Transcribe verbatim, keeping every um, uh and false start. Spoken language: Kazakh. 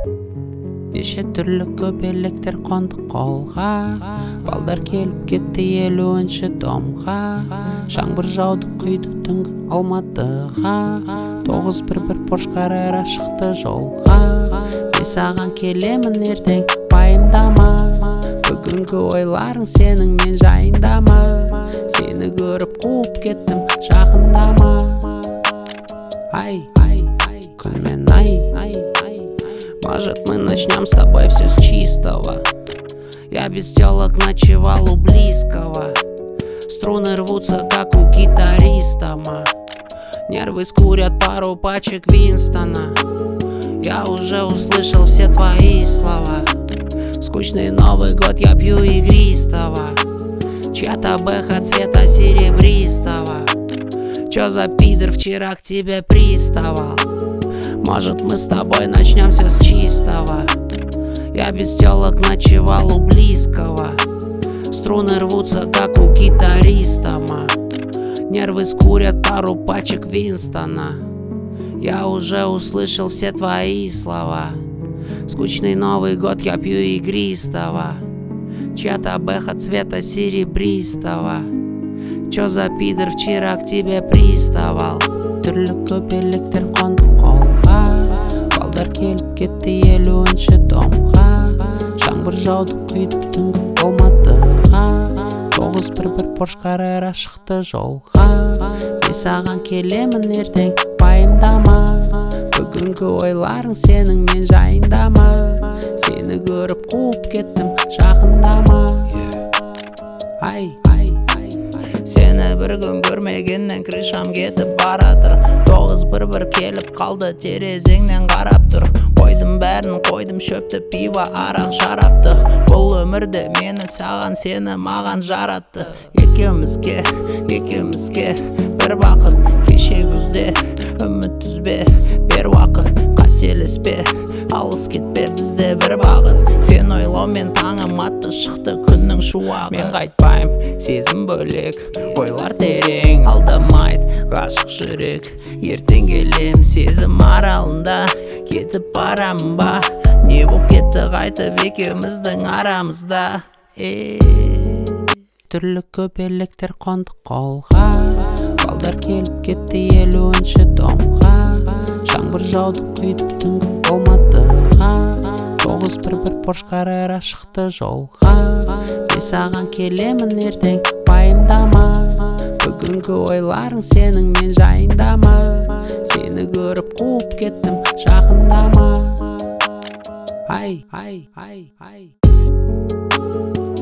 Неше түрлі көбелектер қондық қолға, балдар келіп кетті елуінші домға. Жаңбыр жауды құйды түнгі Алматыға, тоғыз бір бір Porsche Carrera шықты жолға. Мен саған келемін ертең, пайымдама, бүгінгі ойларың сенің мен жайындама. Сені көріп қуып кеттім, жақындама. Ай, ай, ай, күн мен ай, ай, ай. Может, мы начнем с тобой все с чистого. Я без телок ночевал у близкого. Струны рвутся, как у гитариста, ма. Нервы скурят пару пачек Винстона. Я уже услышал все твои слова. Скучный Новый год, я пью игристого. Чья-то бэха цвета серебристого. Чё за пидор вчера к тебе приставал? Может, мы с тобой начнем все с чистого. Я без телок ночевал у близкого. Струны рвутся, как у гитариста, ма. Нервы скурят пару пачек Винстона. Я уже услышал все твои слова. Скучный Новый год, я пью игристого. Чья-то бэха цвета серебристого. Чё за пидор вчера к тебе приставал? Түрлі көбелектер қонды қолға, балдар келіп кетті елуінші домға. Жаңбыр жауды құйды түнгі Алматыға, тоғыз бір бір Porsche Carrera шықты жолға. Мен саған келемін ертең, пайымдама, бүгінгі ойларың сенің мен жайындама. Сені көріп қуып кеттім, жақындама. Ай, ай, ай, сені бір күн көрмегеннен крышам кетіп баратыр. Тоғыз бір бір келіп қалды, терезеңнен қарап тұр. Қойдым бәрін, қойдым шөпті, пиво, арақ, шарапты. Бұл өмірді мені саған, сені маған жаратты. Екеумізге, екеумізге бір бақыт. Кеше күзде үміт үзбе, бер уақыт. Қателеспе, алыс кетпе, бізде бір бағыт. Сен ойлаумен таңым атты, шықты күннің шуағы. Мен қайтпайым, сезім бөлек, ойлар терең, алдамайды ғашық жүрек. Ертең келем сезім аралында, кетіп барамын ба? Не боп кетті қайтып екеуміздің арамызда? Түрлі көбелектер қондық қолға, балдар келіп кетті елуінші домға. Жаңбыр жауды құйды түнгі Алматыға, тоғыз бір бір Porsche Carrera шықты жолға. Мен саған келемін ертең, пайымдама, бүгінгі ойларың сенің мен жайындама. Сені көріп қуып кеттім, жақындама. Ай, ай, ай, ай.